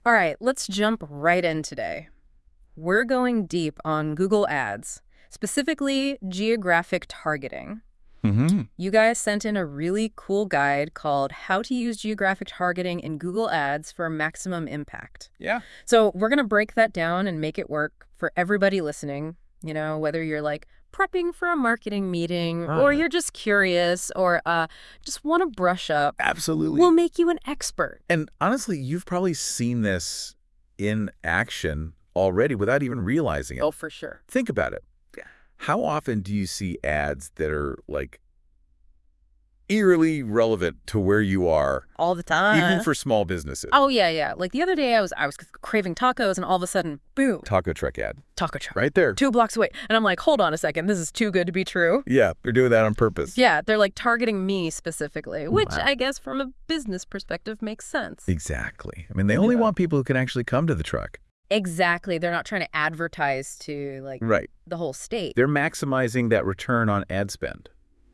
All right, let's jump right in today. We're going deep on Google Ads, specifically geographic targeting. Hmm. You guys sent in a really cool guide called How to Use Geographic Targeting in Google Ads for Maximum Impact. Yeah. So we're going to break that down and make it work for everybody listening, whether you're like prepping for a marketing meeting or you're just curious or just want to brush up. Absolutely. We'll make you an expert. And honestly, you've probably seen this in action already without even realizing it. Oh, for sure. Think about it. How often do you see ads that are like eerily relevant to where you are, All the time. even for small businesses? Oh, yeah. Like the other day I was craving tacos and all of a sudden, boom, Taco truck ad. taco truck. Right there. 2 blocks away. And I'm like, hold on a second, this is too good to be true. Yeah, they're doing that on purpose. Yeah, they're like targeting me specifically, which Wow. I guess from a business perspective makes sense. Exactly. I mean, they only Yeah. want people who can actually come to the truck. Exactly. They're not trying to advertise to like Right. the whole state. They're maximizing that return on ad spend.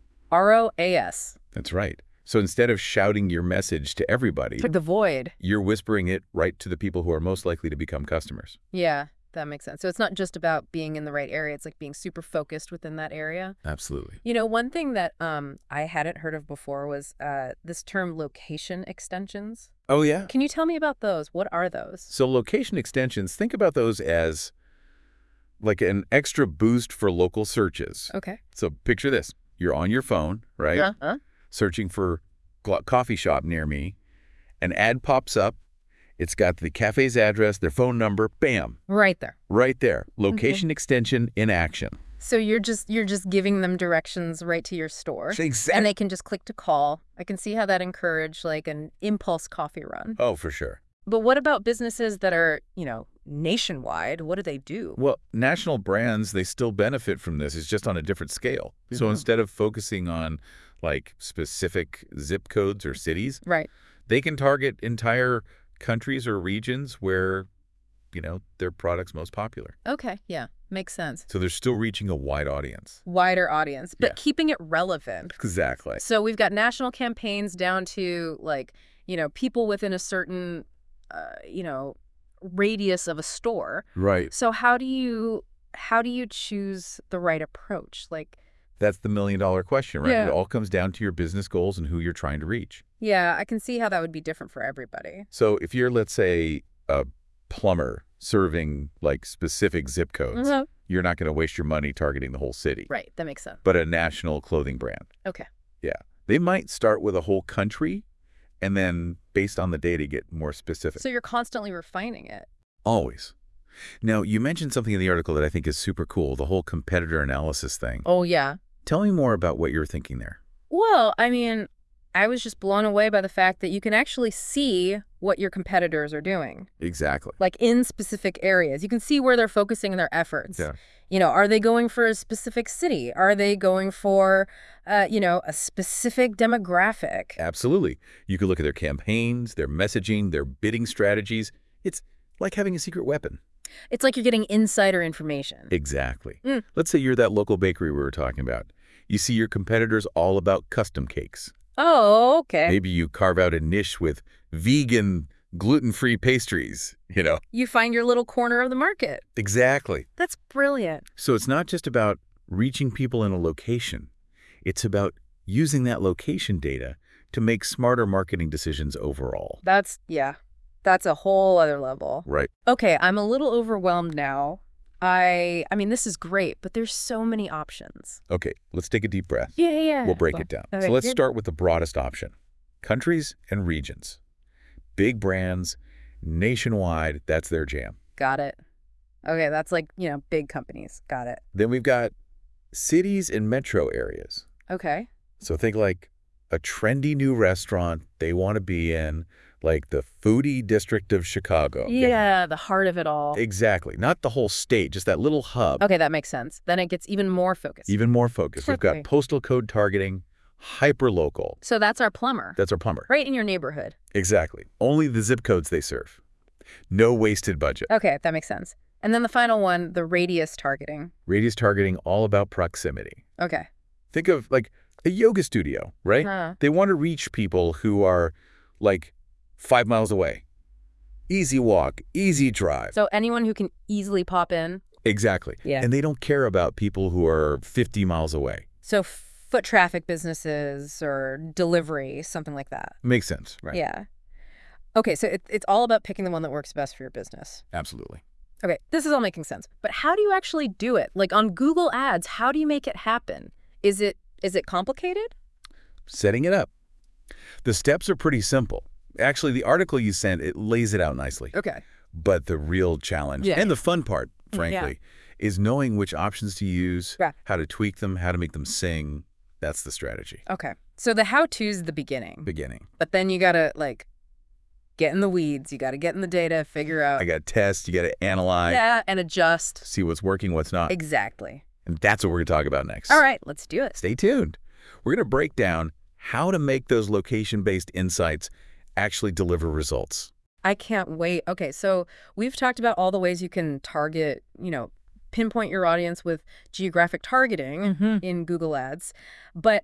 ROAS. That's right. So instead of shouting your message to everybody, To the void. you're whispering it right to the people who are most likely to become customers. Yeah, that makes sense. So it's not just about being in the right area. It's like being super focused within that area. Absolutely. One thing that I hadn't heard of before was this term location extensions. Oh, yeah? Can you tell me about those? What are those? So location extensions, think about those as like an extra boost for local searches. Okay. So picture this. You're on your phone, right? Uh-huh. Searching for coffee shop near me. An ad pops up. It's got the cafe's address, their phone number, bam, Right there. right there. Location extension in action. So you're just giving them directions right to your store. Exactly. And they can just click to call. I can see how that encouraged like an impulse coffee run. Oh, for sure. But what about businesses that are, nationwide? What do they do? Well, national brands, they still benefit from this. It's just on a different scale. So Mhm. instead of focusing on like specific zip codes or cities, Right. they can target entire countries or regions where, their product's most popular. Okay. Yeah. Makes sense. So they're still reaching a wide audience. Wider audience, but Yeah. keeping it relevant. Exactly. So we've got national campaigns down to like, people within a certain, radius of a store. Right. So how do you choose the right approach? Like, That's the million-dollar question, right? Yeah. It all comes down to your business goals and who you're trying to reach. yeah, I can see how that would be different for everybody. So if you're, let's say, a plumber serving like specific zip codes, Mhm. you're not going to waste your money targeting the whole city. Right. That makes sense. But a national clothing brand, Okay. they might start with a whole country and then based on the data get more specific. So you're constantly refining it. Always. Now, you mentioned something in the article that I think is super cool, the whole competitor analysis thing. Oh, yeah. Tell me more about what you're thinking there. Well, I mean, I was just blown away by the fact that you can actually see what your competitors are doing, Exactly. like in specific areas. You can see where they're focusing their efforts. Yeah. Are they going for a specific city? Are they going for, a specific demographic? Absolutely. You could look at their campaigns, their messaging, their bidding strategies. It's like having a secret weapon. It's like you're getting insider information. Exactly. Mm. Let's say you're that local bakery we were talking about. You see your competitors all about custom cakes. Oh, okay. Maybe you carve out a niche with vegan, gluten-free pastries, You find your little corner of the market. Exactly. That's brilliant. So it's not just about reaching people in a location. It's about using that location data to make smarter marketing decisions overall. That's a whole other level. Right. Okay, I'm a little overwhelmed now. I mean, this is great, but there's so many options. Okay, let's take a deep breath. Yeah. We'll break it down. Okay, So let's good. start with the broadest option. Countries and regions. Big brands, nationwide, that's their jam. Got it. Okay, that's like, big companies. Got it. Then we've got cities and metro areas. Okay. So think like a trendy new restaurant they want to be in, like the foodie district of Chicago. Yeah, the heart of it all. Exactly. Not the whole state, just that little hub. Okay, that makes sense. Then it gets even more focused. Even more focused. We've Totally. got postal code targeting, hyper-local. So that's our plumber. That's our plumber. Right in your neighborhood. Exactly. Only the zip codes they serve. No wasted budget. Okay, that makes sense. And then the final one, the radius targeting. Radius targeting, all about proximity. Okay. Think of like a yoga studio, right? Huh. They want to reach people who are like 5 miles away. Easy walk, easy drive. So anyone who can easily pop in. Exactly. Yeah. And they don't care about people who are 50 miles away. So foot traffic businesses or delivery, something like that. Makes sense, right? Yeah. Okay, so it's all about picking the one that works best for your business. Absolutely. Okay, this is all making sense. But how do you actually do it? Like on Google Ads, how do you make it happen? Is it complicated? Setting it up. The steps are pretty simple. Actually, the article you sent, it lays it out nicely. Okay. But the real challenge, and the fun part, frankly, is knowing which options to use, how to tweak them, how to make them sing. That's the strategy. Okay. So the how-to's the beginning. But then you got to, like, get in the weeds. You got to get in the data, figure out. I got to test. You got to analyze. Yeah, and adjust. See what's working, what's not. Exactly. And that's what we're going to talk about next. All right, let's do it. Stay tuned. We're going to break down how to make those location-based insights actually deliver results. I can't wait. Okay, so we've talked about all the ways you can target, pinpoint your audience with geographic targeting in Google Ads. But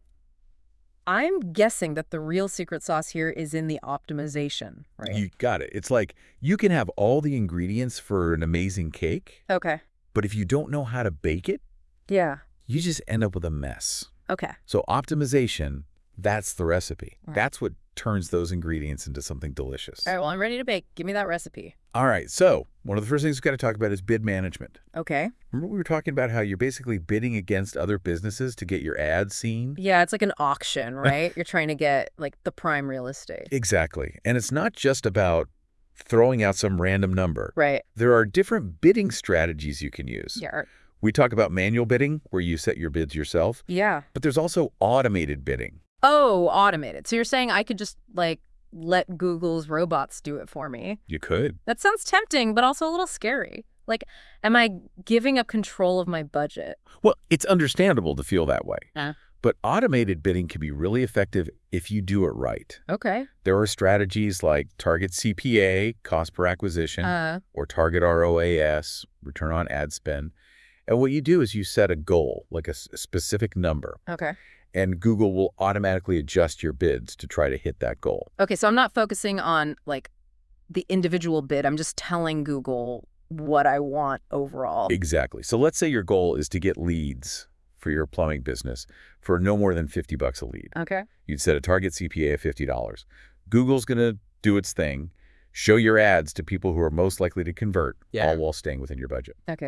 I'm guessing that the real secret sauce here is in the optimization, right? You got it. It's like you can have all the ingredients for an amazing cake. Okay. But if you don't know how to bake it, yeah, you just end up with a mess. Okay. So optimization, that's the recipe. Right. That's what turns those ingredients into something delicious. All right, well, I'm ready to bake. Give me that recipe. All right, so one of the first things we've got to talk about is bid management. Okay. Remember we were talking about how you're basically bidding against other businesses to get your ads seen? Yeah, it's like an auction, right? You're trying to get, like, the prime real estate. Exactly. And it's not just about throwing out some random number. Right. There are different bidding strategies you can use. Yeah. We talk about manual bidding, where you set your bids yourself. Yeah. But there's also automated bidding. Oh, automated. So you're saying I could just, like, let Google's robots do it for me? You could. That sounds tempting, but also a little scary. Like, am I giving up control of my budget? Well, it's understandable to feel that way. Yeah. But automated bidding can be really effective if you do it right. Okay. There are strategies like target CPA, cost per acquisition, or target ROAS, return on ad spend. And what you do is you set a goal, like a specific number. Okay. And Google will automatically adjust your bids to try to hit that goal. Okay, so I'm not focusing on, like, the individual bid. I'm just telling Google what I want overall. Exactly. So let's say your goal is to get leads for your plumbing business for no more than $50 a lead. Okay. You'd set a target CPA of $50. Google's going to do its thing, show your ads to people who are most likely to convert, all while staying within your budget. Okay,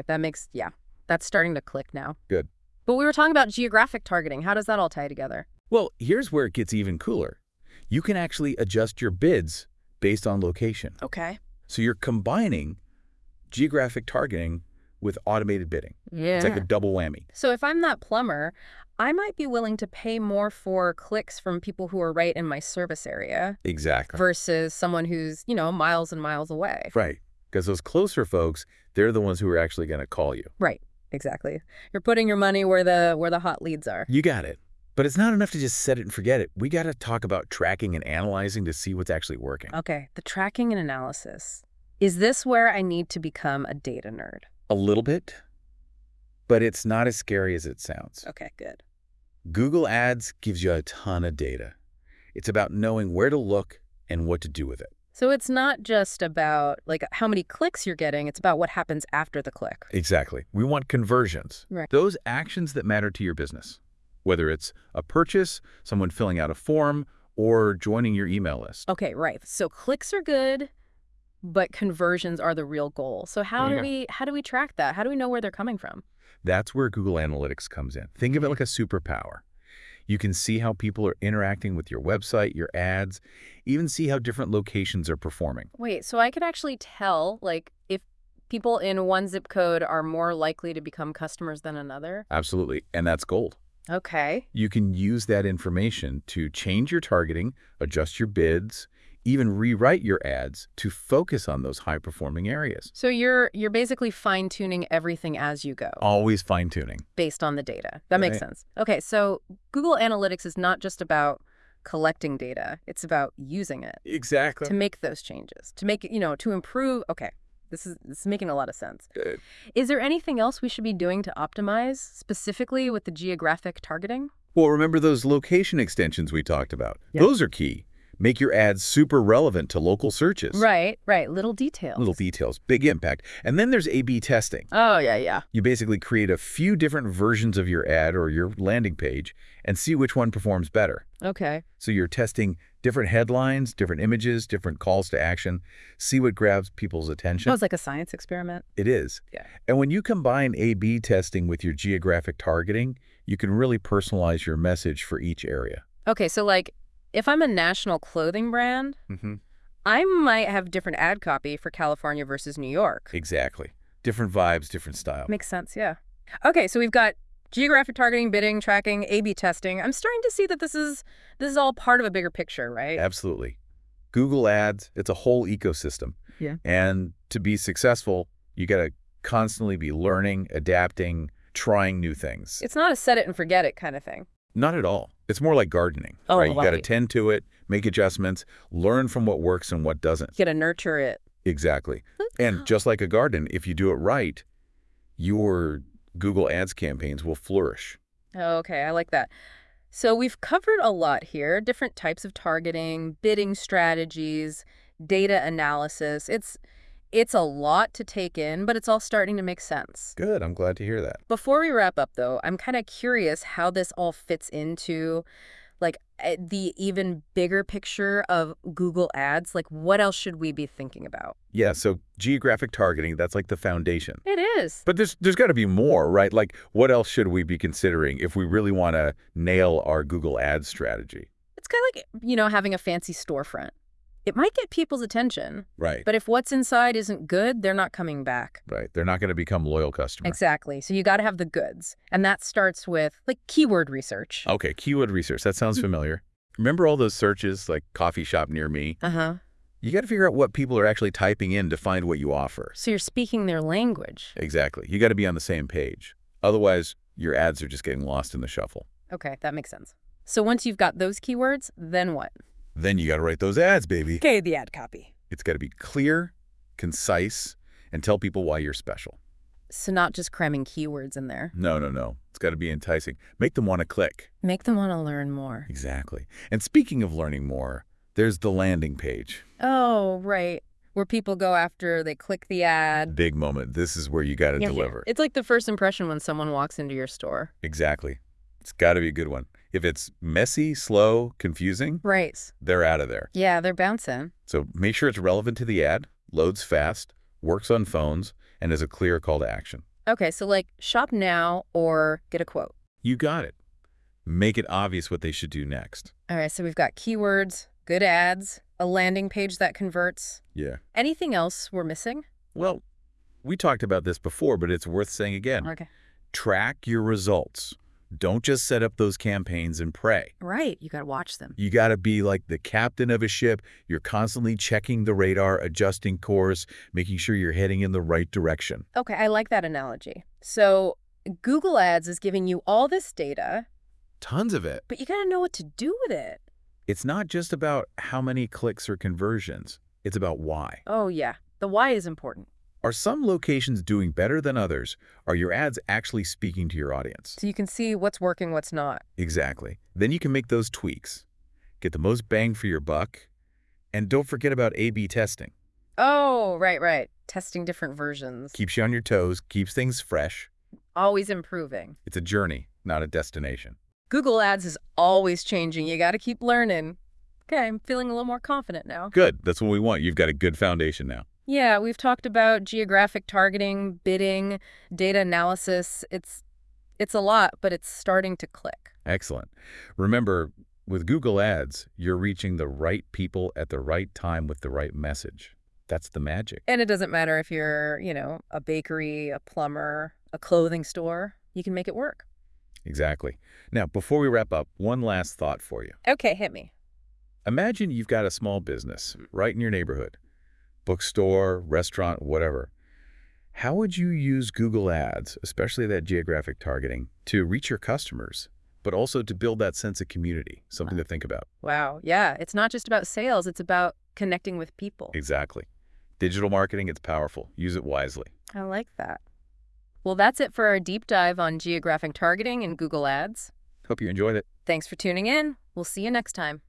that's starting to click now. Good. But we were talking about geographic targeting. How does that all tie together? Well, here's where it gets even cooler. You can actually adjust your bids based on location. Okay. So you're combining geographic targeting with automated bidding. Yeah. It's like a double whammy. So if I'm that plumber, I might be willing to pay more for clicks from people who are right in my service area. Exactly. Versus someone who's, miles and miles away. Right. Because those closer folks, they're the ones who are actually going to call you. Right. Exactly. You're putting your money where the hot leads are. You got it. But it's not enough to just set it and forget it. We got to talk about tracking and analyzing to see what's actually working. Okay. The tracking and analysis. Is this where I need to become a data nerd? A little bit, but it's not as scary as it sounds. Okay, good. Google Ads gives you a ton of data. It's about knowing where to look and what to do with it. So it's not just about, like, how many clicks you're getting. It's about what happens after the click. Exactly. We want conversions. Right. Those actions that matter to your business, whether it's a purchase, someone filling out a form, or joining your email list. Okay, right. So clicks are good, but conversions are the real goal. So how do we track that? How do we know where they're coming from? That's where Google Analytics comes in. Think of it like a superpower. You can see how people are interacting with your website, your ads, even see how different locations are performing. Wait, so I could actually tell, like, if people in one zip code are more likely to become customers than another? Absolutely. And that's gold. Okay. You can use that information to change your targeting, adjust your bids, even rewrite your ads to focus on those high-performing areas. So you're basically fine-tuning everything as you go. Always fine-tuning. Based on the data. That makes sense. Okay, so Google Analytics is not just about collecting data. It's about using it. Exactly. To make those changes. To make, to improve. Okay, this is making a lot of sense. Good. Is there anything else we should be doing to optimize, specifically with the geographic targeting? Well, remember those location extensions we talked about? Yep. Those are key. Make your ads super relevant to local searches. Right, right. Little details. Little details, big impact. And then there's A/B testing. Oh, yeah, yeah. You basically create a few different versions of your ad or your landing page and see which one performs better. Okay. So you're testing different headlines, different images, different calls to action, see what grabs people's attention. Oh, it's like a science experiment. It is. Yeah. And when you combine A/B testing with your geographic targeting, you can really personalize your message for each area. Okay, so like if I'm a national clothing brand, I might have different ad copy for California versus New York. Exactly. Different vibes, different style. Makes sense, yeah. Okay, so we've got geographic targeting, bidding, tracking, A/B testing. I'm starting to see that this is all part of a bigger picture, right? Absolutely. Google Ads, it's a whole ecosystem. Yeah. And to be successful, you got to constantly be learning, adapting, trying new things. It's not a set it and forget it kind of thing. Not at all. It's more like gardening, Oh, right? You got to right. tend to it, make adjustments, learn from what works and what doesn't. You got to nurture it. Exactly. And just like a garden, if you do it right, your Google Ads campaigns will flourish. Okay, I like that. So we've covered a lot here, different types of targeting, bidding strategies, data analysis. It's a lot to take in, but it's all starting to make sense. Good. I'm glad to hear that. Before we wrap up, though, I'm kind of curious how this all fits into like the even bigger picture of Google Ads. Like, what else should we be thinking about? Yeah, so geographic targeting, that's like the foundation. It is. But there's got to be more, right? Like, what else should we be considering if we really want to nail our Google Ads strategy? It's kind of like, having a fancy storefront. It might get people's attention, Right. but if what's inside isn't good, they're not coming back. Right. They're not going to become loyal customers. Exactly. So you got to have the goods. And that starts with like keyword research. Okay, keyword research. That sounds familiar. Remember all those searches like coffee shop near me? Uh-huh. You got to figure out what people are actually typing in to find what you offer. So you're speaking their language. Exactly. You got to be on the same page. Otherwise, your ads are just getting lost in the shuffle. Okay, that makes sense. So once you've got those keywords, then what? Then you got to write those ads, baby. Okay, the ad copy. It's got to be clear, concise, and tell people why you're special. So not just cramming keywords in there. No, no, no. It's got to be enticing. Make them want to click. Make them want to learn more. Exactly. And speaking of learning more, there's the landing page. Oh, right. Where people go after they click the ad. Big moment. This is where you got to deliver. It's like the first impression when someone walks into your store. Exactly. It's got to be a good one. If it's messy, slow, confusing, Right. they're out of there. Yeah, they're bouncing. So make sure it's relevant to the ad, loads fast, works on phones, and is a clear call to action. Okay, so like shop now or get a quote. You got it. Make it obvious what they should do next. All right, so we've got keywords, good ads, a landing page that converts. Yeah. Anything else we're missing? Well, we talked about this before, but it's worth saying again. Okay. Track your results. Don't just set up those campaigns and pray. Right, you got to watch them. You got to be like the captain of a ship. You're constantly checking the radar, adjusting course, making sure you're heading in the right direction. Okay, I like that analogy. So Google Ads is giving you all this data, Tons of it. but you got to know what to do with it. It's not just about how many clicks or conversions. It's about why. Oh, yeah. The why is important. Are some locations doing better than others? Are your ads actually speaking to your audience? So you can see what's working, what's not. Exactly. Then you can make those tweaks. Get the most bang for your buck. And don't forget about A/B testing. Oh, right. Testing different versions. Keeps you on your toes, keeps things fresh. Always improving. It's a journey, not a destination. Google Ads is always changing. You got to keep learning. Okay, I'm feeling a little more confident now. Good. That's what we want. You've got a good foundation now. Yeah, we've talked about geographic targeting, bidding, data analysis. It's a lot, but it's starting to click. Excellent. Remember, with Google Ads, you're reaching the right people at the right time with the right message. That's the magic. And it doesn't matter if you're, a bakery, a plumber, a clothing store. You can make it work. Exactly. Now, before we wrap up, one last thought for you. Okay, hit me. Imagine you've got a small business right in your neighborhood. Bookstore, restaurant, whatever. How would you use Google Ads, especially that geographic targeting, to reach your customers, but also to build that sense of community? Something to think about. Wow. Yeah, it's not just about sales. It's about connecting with people. Exactly. Digital marketing, it's powerful. Use it wisely. I like that. Well, that's it for our deep dive on geographic targeting and Google Ads. Hope you enjoyed it. Thanks for tuning in. We'll see you next time.